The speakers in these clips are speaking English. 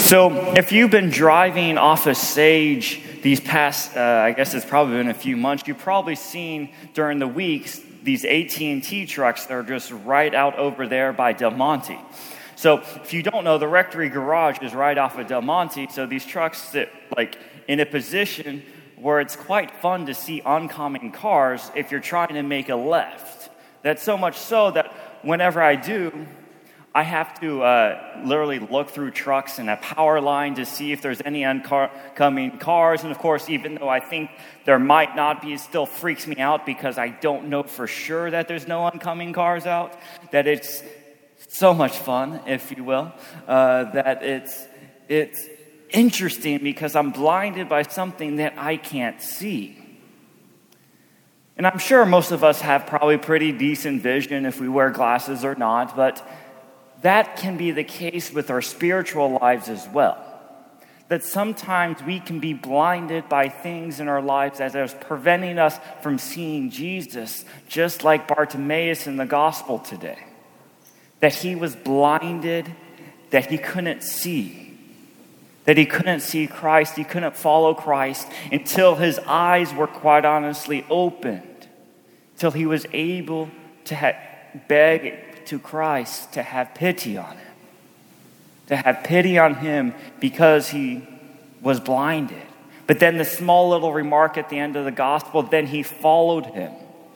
So if you've been driving off of Sage these past, I guess it's probably been a few months, you've probably seen during the weeks these AT&T trucks that are just right out over there by Del Monte. So if you don't know, the Rectory Garage is right off of Del Monte, so these trucks sit like in a position where it's quite fun to see oncoming cars if you're trying to make a left. That's so much so that whenever I do, I have to literally look through trucks and a power line to see if there's any oncoming cars. And of course, even though I think there might not be, it still freaks me out because I don't know for sure that there's no oncoming cars out. That it's so much fun, if you will. That it's interesting because I'm blinded by something that I can't see. And I'm sure most of us have probably pretty decent vision if we wear glasses or not, but that can be the case with our spiritual lives as well. That sometimes we can be blinded by things in our lives that are preventing us from seeing Jesus, just like Bartimaeus in the gospel today. That he was blinded, that he couldn't see. That he couldn't see Christ, he couldn't follow Christ until his eyes were quite honestly opened. Till he was able to beg to Christ to have pity on him. To have pity on him because he was blinded. But then the small little remark at the end of the gospel, then he followed him.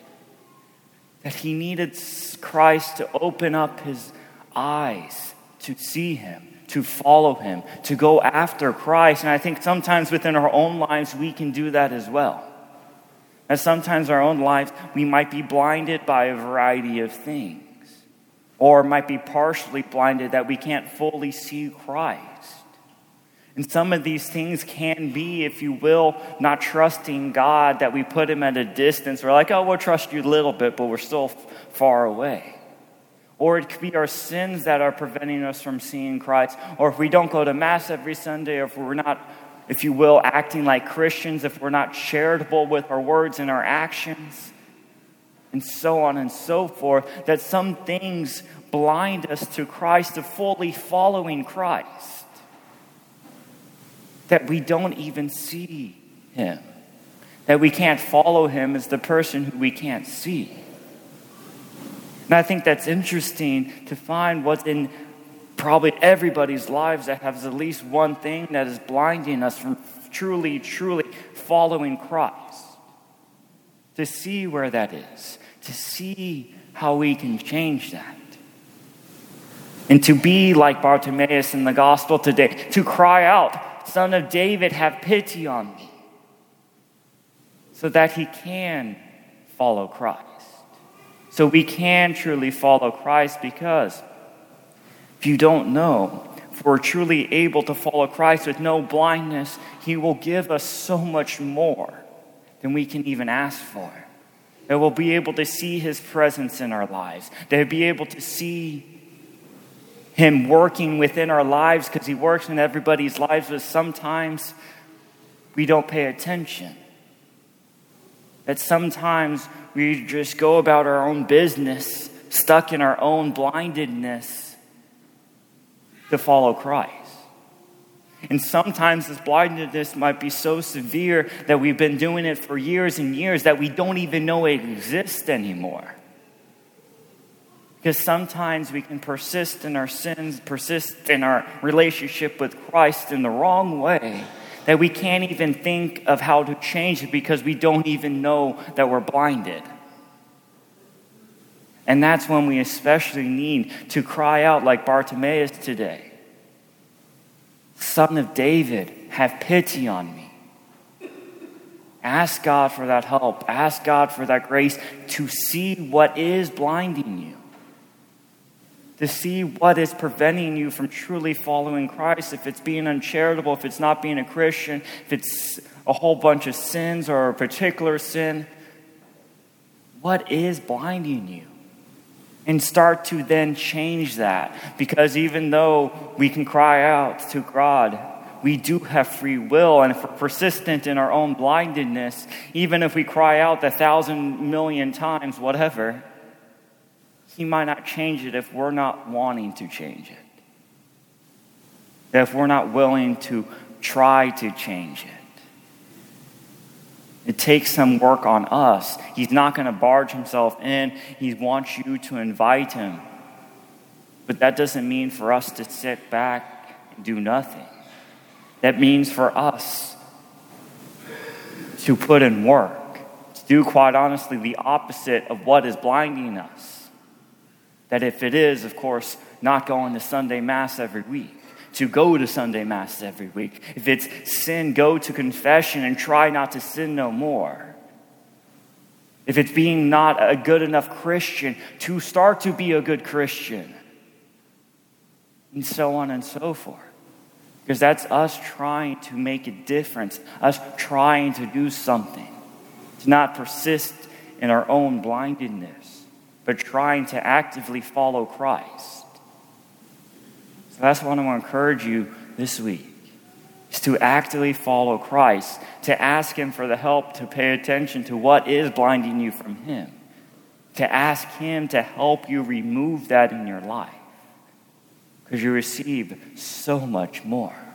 That he needed Christ to open up his eyes to see him, to follow him, to go after Christ. And I think sometimes within our own lives we can do that as well. And sometimes in our own lives we might be blinded by a variety of things. Or might be partially blinded that we can't fully see Christ. And some of these things can be, if you will, not trusting God, that we put him at a distance. We're like, oh, we'll trust you a little bit, but we're still far away. Or it could be our sins that are preventing us from seeing Christ. Or if we don't go to Mass every Sunday, or if we're not, if you will, acting like Christians, if we're not charitable with our words and our actions, and so on and so forth, that some things blind us to Christ, to fully following Christ. That we don't even see him. That we can't follow him as the person who we can't see. And I think that's interesting to find what's in probably everybody's lives that has at least one thing that is blinding us from truly following Christ. To see where that is. To see how we can change that. And to be like Bartimaeus in the gospel today. To cry out, Son of David, have pity on me. So that he can follow Christ. So we can truly follow Christ, because if you don't know, if we're truly able to follow Christ with no blindness, he will give us so much more than we can even ask for. That we'll be able to see his presence in our lives. That we'll be able to see him working within our lives, because he works in everybody's lives, but sometimes we don't pay attention. That sometimes we just go about our own business, stuck in our own blindedness to follow Christ. And sometimes this blindness might be so severe that we've been doing it for years and years that we don't even know it exists anymore. Because sometimes we can persist in our sins, persist in our relationship with Christ in the wrong way, that we can't even think of how to change it because we don't even know that we're blinded. And that's when we especially need to cry out like Bartimaeus today. Son of David, have pity on me. Ask God for that help. Ask God for that grace to see what is blinding you. To see what is preventing you from truly following Christ. If it's being uncharitable, if it's not being a Christian, if it's a whole bunch of sins or a particular sin. What is blinding you? And start to then change that. Because even though we can cry out to God, we do have free will. And if we're persistent in our own blindedness, even if we cry out 1,000 million times, whatever, he might not change it if we're not wanting to change it. That if we're not willing to try to change it takes some work on us. He's not going to barge himself in. He wants you to invite him. But that doesn't mean for us to sit back and do nothing. That means for us to put in work, to do, quite honestly, the opposite of what is blinding us. That if it is, of course, not going to Sunday Mass every week, to go to Sunday Mass every week. If it's sin, go to confession and try not to sin no more. If it's being not a good enough Christian, to start to be a good Christian. And so on and so forth. Because that's us trying to make a difference, us trying to do something. To not persist in our own blindedness, but trying to actively follow Christ. So that's what I want to encourage you this week, is to actively follow Christ, to ask him for the help to pay attention to what is blinding you from him, to ask him to help you remove that in your life, because you receive so much more.